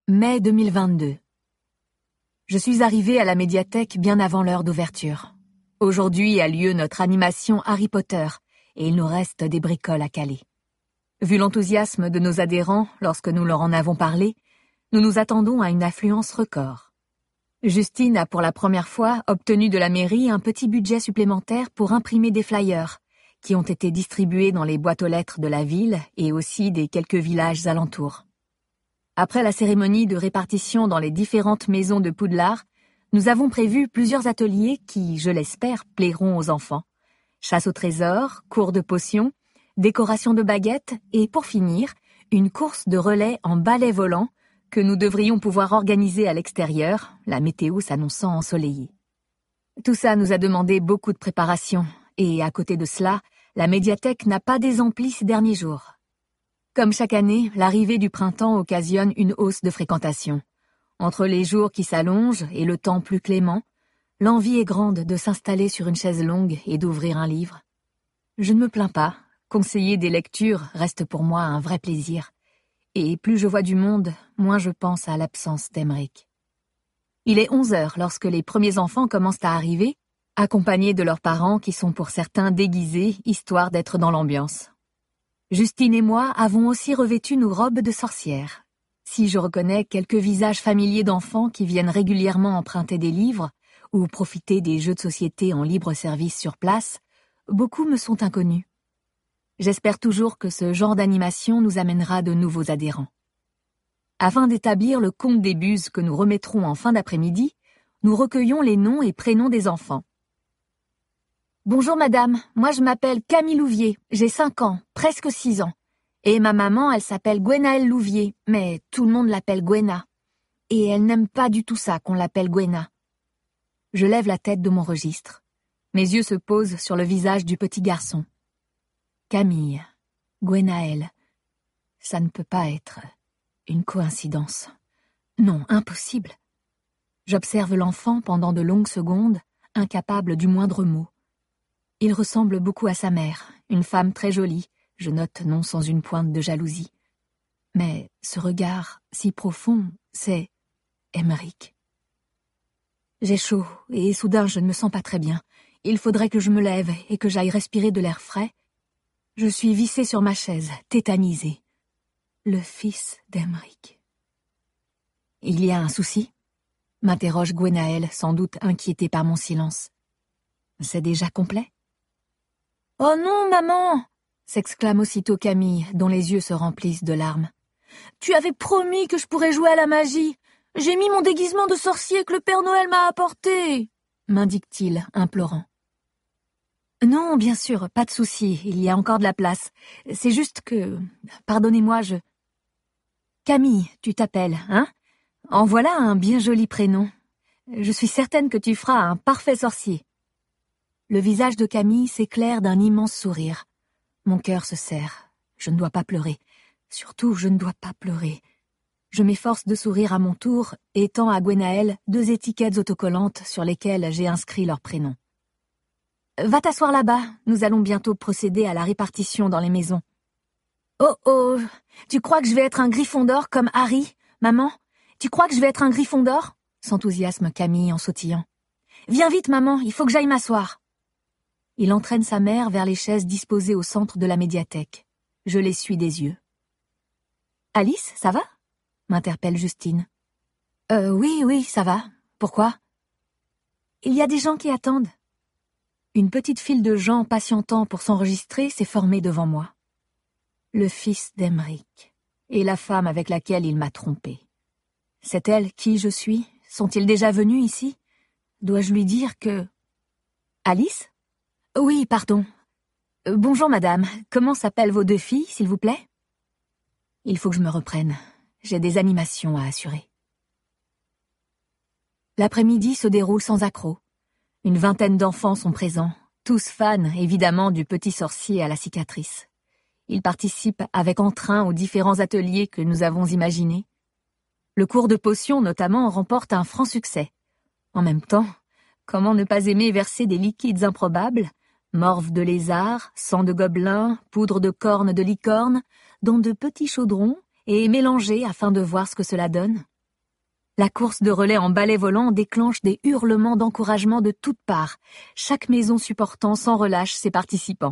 Mai 2022. Je suis arrivée à la médiathèque bien avant l'heure d'ouverture. Aujourd'hui a lieu notre animation Harry Potter et il nous reste des bricoles à caler. Vu l'enthousiasme de nos adhérents lorsque nous leur en avons parlé, nous nous attendons à une affluence record. Justine a pour la première fois obtenu de la mairie un petit budget supplémentaire pour imprimer des flyers qui ont été distribués dans les boîtes aux lettres de la ville et aussi des quelques villages alentours. Après la cérémonie de répartition dans les différentes maisons de Poudlard, nous avons prévu plusieurs ateliers qui, je l'espère, plairont aux enfants. Chasse au trésor, cours de potions, décoration de baguettes et, pour finir, une course de relais en balai volant que nous devrions pouvoir organiser à l'extérieur, la météo s'annonçant ensoleillée. Tout ça nous a demandé beaucoup de préparation et, à côté de cela, la médiathèque n'a pas désempli ces derniers jours. Comme chaque année, l'arrivée du printemps occasionne une hausse de fréquentation. Entre les jours qui s'allongent et le temps plus clément, l'envie est grande de s'installer sur une chaise longue et d'ouvrir un livre. Je ne me plains pas, conseiller des lectures reste pour moi un vrai plaisir. Et plus je vois du monde, moins je pense à l'absence d'Emeric. Il est 11h lorsque les premiers enfants commencent à arriver, accompagnés de leurs parents qui sont pour certains déguisés, histoire d'être dans l'ambiance. Justine et moi avons aussi revêtu nos robes de sorcières. Si je reconnais quelques visages familiers d'enfants qui viennent régulièrement emprunter des livres ou profiter des jeux de société en libre service sur place, beaucoup me sont inconnus. J'espère toujours que ce genre d'animation nous amènera de nouveaux adhérents. Afin d'établir le compte des buses que nous remettrons en fin d'après-midi, nous recueillons les noms et prénoms des enfants. Bonjour madame, moi je m'appelle Camille Louvier, j'ai 5 ans, presque 6 ans. Et ma maman, elle s'appelle Gwenaëlle Louvier, mais tout le monde l'appelle Gwena. Et elle n'aime pas du tout ça qu'on l'appelle Gwena. Je lève la tête de mon registre. Mes yeux se posent sur le visage du petit garçon. Camille, Gwenaëlle, ça ne peut pas être une coïncidence. Non, impossible. J'observe l'enfant pendant de longues secondes, incapable du moindre mot. Il ressemble beaucoup à sa mère, une femme très jolie, je note non sans une pointe de jalousie. Mais ce regard si profond, c'est Emeric. J'ai chaud et soudain je ne me sens pas très bien. Il faudrait que je me lève et que j'aille respirer de l'air frais. Je suis vissée sur ma chaise, tétanisée. Le fils d'Emeric. Il y a un souci ? M'interroge Gwenaëlle, sans doute inquiétée par mon silence. C'est déjà complet ? Oh non, maman ! S'exclame aussitôt Camille, dont les yeux se remplissent de larmes. Tu avais promis que je pourrais jouer à la magie. J'ai mis mon déguisement de sorcier que le Père Noël m'a apporté, m'indique-t-il, implorant. Non, bien sûr, pas de souci, il y a encore de la place. C'est juste que... Pardonnez-moi, Camille, tu t'appelles, hein ? En voilà un bien joli prénom. Je suis certaine que tu feras un parfait sorcier. Le visage de Camille s'éclaire d'un immense sourire. Mon cœur se serre. Je ne dois pas pleurer. Surtout, je ne dois pas pleurer. Je m'efforce de sourire à mon tour et tends à Gwenaëlle 2 étiquettes autocollantes sur lesquelles j'ai inscrit leurs prénoms. Va t'asseoir là-bas, nous allons bientôt procéder à la répartition dans les maisons. Oh oh, tu crois que je vais être un Gryffondor comme Harry, maman ? Tu crois que je vais être un Gryffondor ? S'enthousiasme Camille en sautillant. Viens vite, maman, il faut que j'aille m'asseoir. Il entraîne sa mère vers les chaises disposées au centre de la médiathèque. Je les suis des yeux. Alice, ça va ? M'interpelle Justine. Oui, ça va. Pourquoi ? Il y a des gens qui attendent. Une petite file de gens patientant pour s'enregistrer s'est formée devant moi. Le fils d'Emeric et la femme avec laquelle il m'a trompée. C'est elle qui je suis ? Sont-ils déjà venus ici ? Dois-je lui dire que... Alice ? Oui, pardon. Bonjour madame, comment s'appellent vos 2 filles, s'il vous plaît ? Il faut que je me reprenne. J'ai des animations à assurer. L'après-midi se déroule sans accroc. Une 20aine d'enfants sont présents, tous fans, évidemment, du petit sorcier à la cicatrice. Ils participent avec entrain aux différents ateliers que nous avons imaginés. Le cours de potions, notamment, remporte un franc succès. En même temps, comment ne pas aimer verser des liquides improbables ? Morve de lézard, sang de gobelin, poudre de cornes de licorne, dans de petits chaudrons et mélanger afin de voir ce que cela donne. La course de relais en balai volant déclenche des hurlements d'encouragement de toutes parts, chaque maison supportant sans relâche ses participants.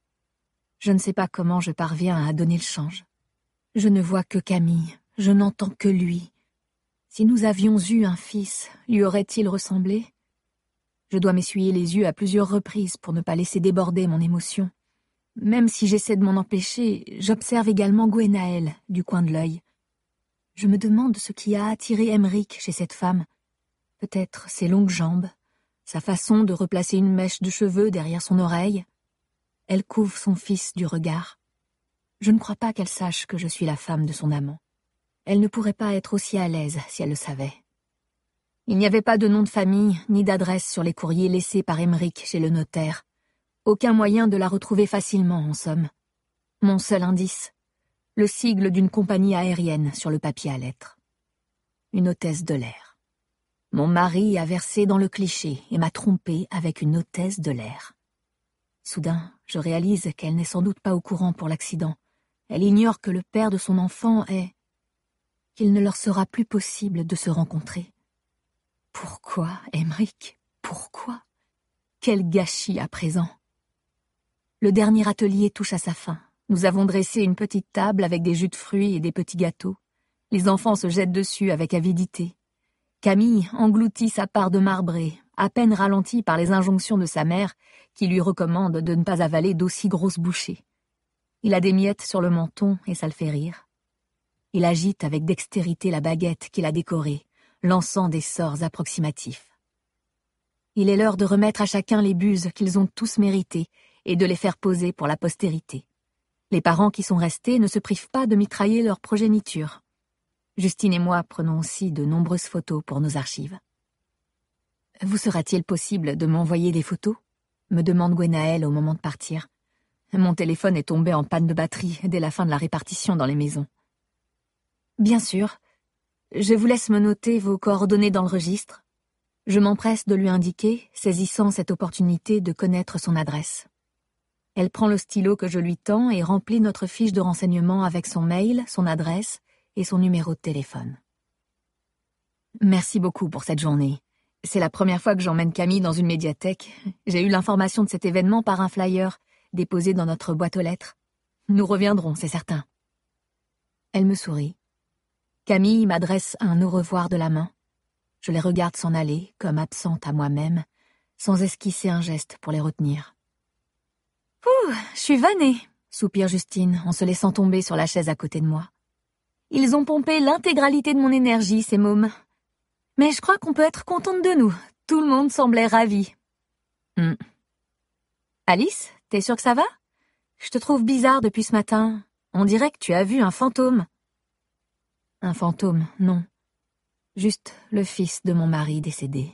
Je ne sais pas comment je parviens à donner le change. Je ne vois que Camille, je n'entends que lui. Si nous avions eu un fils, lui aurait-il ressemblé ? Je dois m'essuyer les yeux à plusieurs reprises pour ne pas laisser déborder mon émotion. Même si j'essaie de m'en empêcher, j'observe également Gwenaëlle du coin de l'œil. Je me demande ce qui a attiré Aymeric chez cette femme. Peut-être ses longues jambes, sa façon de replacer une mèche de cheveux derrière son oreille. Elle couvre son fils du regard. Je ne crois pas qu'elle sache que je suis la femme de son amant. Elle ne pourrait pas être aussi à l'aise si elle le savait. Il n'y avait pas de nom de famille ni d'adresse sur les courriers laissés par Aymeric chez le notaire. Aucun moyen de la retrouver facilement, en somme. Mon seul indice, le sigle d'une compagnie aérienne sur le papier à lettres. Une hôtesse de l'air. Mon mari a versé dans le cliché et m'a trompée avec une hôtesse de l'air. Soudain, je réalise qu'elle n'est sans doute pas au courant pour l'accident. Elle ignore que le père de son enfant est... qu'il ne leur sera plus possible de se rencontrer. Pourquoi, Aymeric? Pourquoi? Quel gâchis à présent! Le dernier atelier touche à sa fin. Nous avons dressé une petite table avec des jus de fruits et des petits gâteaux. Les enfants se jettent dessus avec avidité. Camille engloutit sa part de marbré, à peine ralentie par les injonctions de sa mère, qui lui recommande de ne pas avaler d'aussi grosses bouchées. Il a des miettes sur le menton et ça le fait rire. Il agite avec dextérité la baguette qu'il a décorée, lançant des sorts approximatifs. Il est l'heure de remettre à chacun les buses qu'ils ont tous méritées et de les faire poser pour la postérité. Les parents qui sont restés ne se privent pas de mitrailler leur progéniture. Justine et moi prenons aussi de nombreuses photos pour nos archives. « Vous sera-t-il possible de m'envoyer des photos ?» me demande Gwenaëlle au moment de partir. Mon téléphone est tombé en panne de batterie dès la fin de la répartition dans les maisons. « Bien sûr. Je vous laisse me noter vos coordonnées dans le registre. » Je m'empresse de lui indiquer, saisissant cette opportunité de connaître son adresse. Elle prend le stylo que je lui tends et remplit notre fiche de renseignement avec son mail, son adresse et son numéro de téléphone. Merci beaucoup pour cette journée. C'est la première fois que j'emmène Camille dans une médiathèque. J'ai eu l'information de cet événement par un flyer déposé dans notre boîte aux lettres. Nous reviendrons, c'est certain. Elle me sourit. Camille m'adresse un au revoir de la main. Je les regarde s'en aller, comme absente à moi-même, sans esquisser un geste pour les retenir. « Ouh, je suis vannée !» soupire Justine en se laissant tomber sur la chaise à côté de moi. « Ils ont pompé l'intégralité de mon énergie, ces mômes. Mais je crois qu'on peut être contente de nous. Tout le monde semblait ravi. Alice, t'es sûre que ça va? Je te trouve bizarre depuis ce matin. On dirait que tu as vu un fantôme. » Un fantôme, non. Juste le fils de mon mari décédé.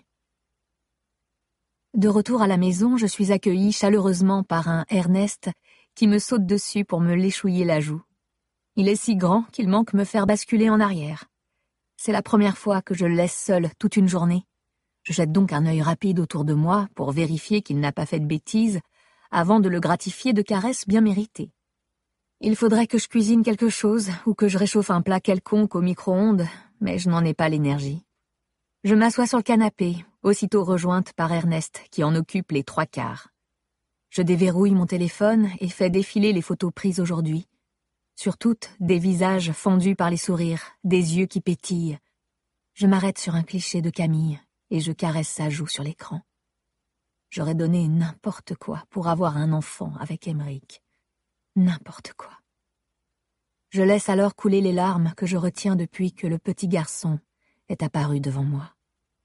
De retour à la maison, je suis accueillie chaleureusement par un Ernest qui me saute dessus pour me léchouiller la joue. Il est si grand qu'il manque me faire basculer en arrière. C'est la première fois que je le laisse seul toute une journée. Je jette donc un œil rapide autour de moi pour vérifier qu'il n'a pas fait de bêtises avant de le gratifier de caresses bien méritées. Il faudrait que je cuisine quelque chose ou que je réchauffe un plat quelconque au micro-ondes, mais je n'en ai pas l'énergie. Je m'assois sur le canapé, aussitôt rejointe par Ernest, qui en occupe les 3/4. Je déverrouille mon téléphone et fais défiler les photos prises aujourd'hui. Sur toutes, des visages fendus par les sourires, des yeux qui pétillent. Je m'arrête sur un cliché de Camille et je caresse sa joue sur l'écran. J'aurais donné n'importe quoi pour avoir un enfant avec Aymeric. N'importe quoi. Je laisse alors couler les larmes que je retiens depuis que le petit garçon est apparu devant moi.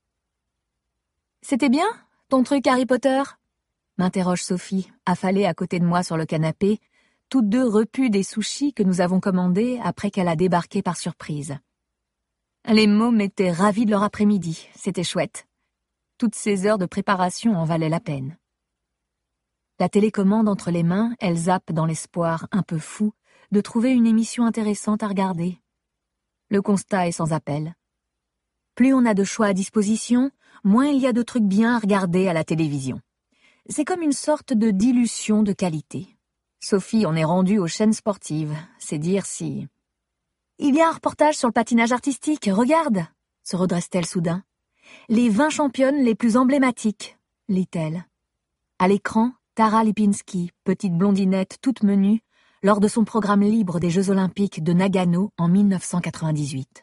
« C'était bien, ton truc Harry Potter ?» m'interroge Sophie, affalée à côté de moi sur le canapé, toutes deux repues des sushis que nous avons commandés après qu'elle a débarqué par surprise. Les mômes étaient ravis de leur après-midi, c'était chouette. Toutes ces heures de préparation en valaient la peine. La télécommande entre les mains, elle zappe dans l'espoir un peu fou de trouver une émission intéressante à regarder. Le constat est sans appel. Plus on a de choix à disposition, moins il y a de trucs bien à regarder à la télévision. C'est comme une sorte de dilution de qualité. Sophie en est rendue aux chaînes sportives, c'est dire si... « Il y a un reportage sur le patinage artistique, regarde !» se redresse-t-elle soudain. Les 20 championnes les plus emblématiques, lit-elle. À l'écran, Tara Lipinski, petite blondinette toute menue, lors de son programme libre des Jeux Olympiques de Nagano en 1998.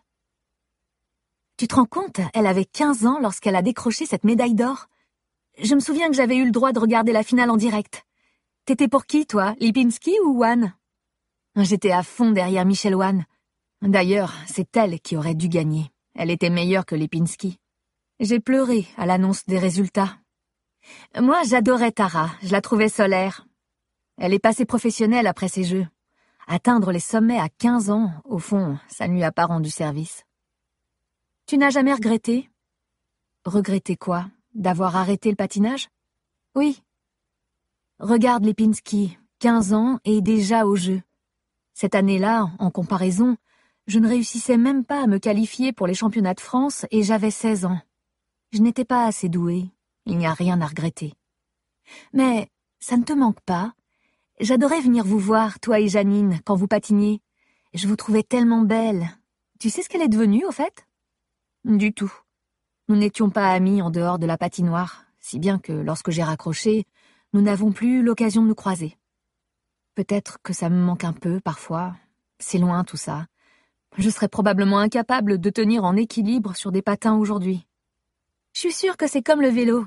Tu te rends compte, elle avait 15 ans lorsqu'elle a décroché cette médaille d'or. Je me souviens que j'avais eu le droit de regarder la finale en direct. T'étais pour qui, toi, Lipinski ou Wan? J'étais à fond derrière Michelle Wan. D'ailleurs, c'est elle qui aurait dû gagner. Elle était meilleure que Lipinski. J'ai pleuré à l'annonce des résultats. Moi, j'adorais Tara, je la trouvais solaire. Elle est passée professionnelle après ces Jeux. Atteindre les sommets à 15 ans, au fond, ça ne lui a pas rendu service. Tu n'as jamais regretté? Regretté quoi? D'avoir arrêté le patinage? Oui. Regarde Lipinski, 15 ans et déjà aux Jeux. Cette année-là, en comparaison, je ne réussissais même pas à me qualifier pour les championnats de France et j'avais 16 ans. Je n'étais pas assez douée. Il n'y a rien à regretter. Mais ça ne te manque pas? J'adorais venir vous voir, toi et Janine, quand vous patiniez. Je vous trouvais tellement belle. Tu sais ce qu'elle est devenue, au fait? Du tout. Nous n'étions pas amis en dehors de la patinoire, si bien que lorsque j'ai raccroché, nous n'avons plus eu l'occasion de nous croiser. Peut-être que ça me manque un peu, parfois. C'est loin, tout ça. Je serais probablement incapable de tenir en équilibre sur des patins aujourd'hui. Je suis sûre que c'est comme le vélo.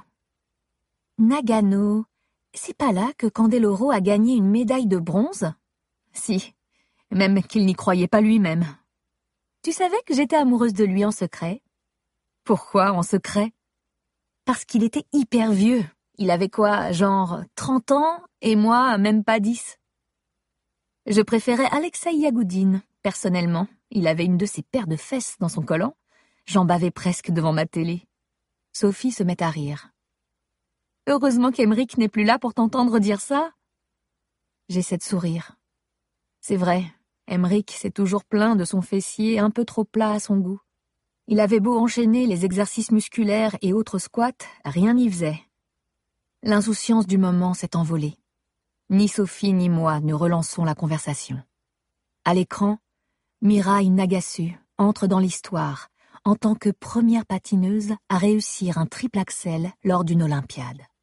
Nagano, c'est pas là que Candeloro a gagné une médaille de bronze? Si, même qu'il n'y croyait pas lui-même. Tu savais que j'étais amoureuse de lui en secret? Pourquoi en secret? Parce qu'il était hyper vieux. Il avait quoi, genre 30 ans, et moi, même pas 10. Je préférais Alexei Yagoudine, personnellement. Il avait une de ses paires de fesses dans son collant. J'en bavais presque devant ma télé. Sophie se met à rire. Heureusement qu'Emeric n'est plus là pour t'entendre dire ça. J'essaie de sourire. C'est vrai, Emeric s'est toujours plaint de son fessier un peu trop plat à son goût. Il avait beau enchaîner les exercices musculaires et autres squats, rien n'y faisait. L'insouciance du moment s'est envolée. Ni Sophie ni moi ne relançons la conversation. À l'écran, Mirai Nagasu entre dans l'histoire en tant que première patineuse à réussir un triple axel lors d'une Olympiade.